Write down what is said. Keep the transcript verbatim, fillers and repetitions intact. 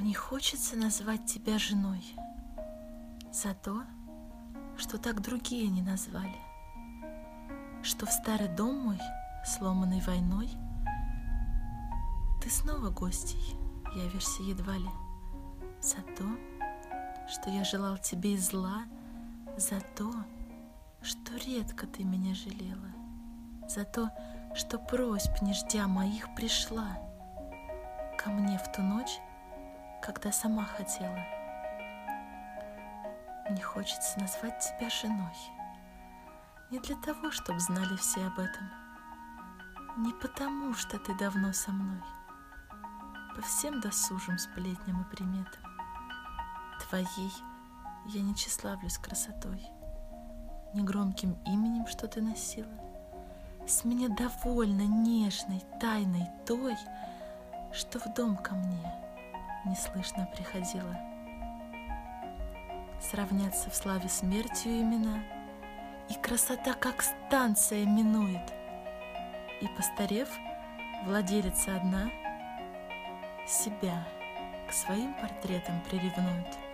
Не хочется назвать тебя женой за то, что так другие не назвали, что в старый дом мой, сломанный войной, ты снова гостей, явишься едва ли, за то, что я желал тебе и зла, за то, что редко ты меня жалела, за то, что просьб не ждя моих пришла ко мне в ту ночь, когда сама хотела. Мне хочется назвать тебя женой, не для того, чтобы знали все об этом, не потому, что ты давно со мной, по всем досужим сплетням и приметам. Твоей я не тщеславлюсь красотой, не громким именем, что ты носила, с меня довольно нежной тайной той, что в дом ко мне неслышно приходила. Сравнятся в славе смертью имена, и красота, как станция, минует, и, постарев, владелица одна себя к своим портретам приревнует.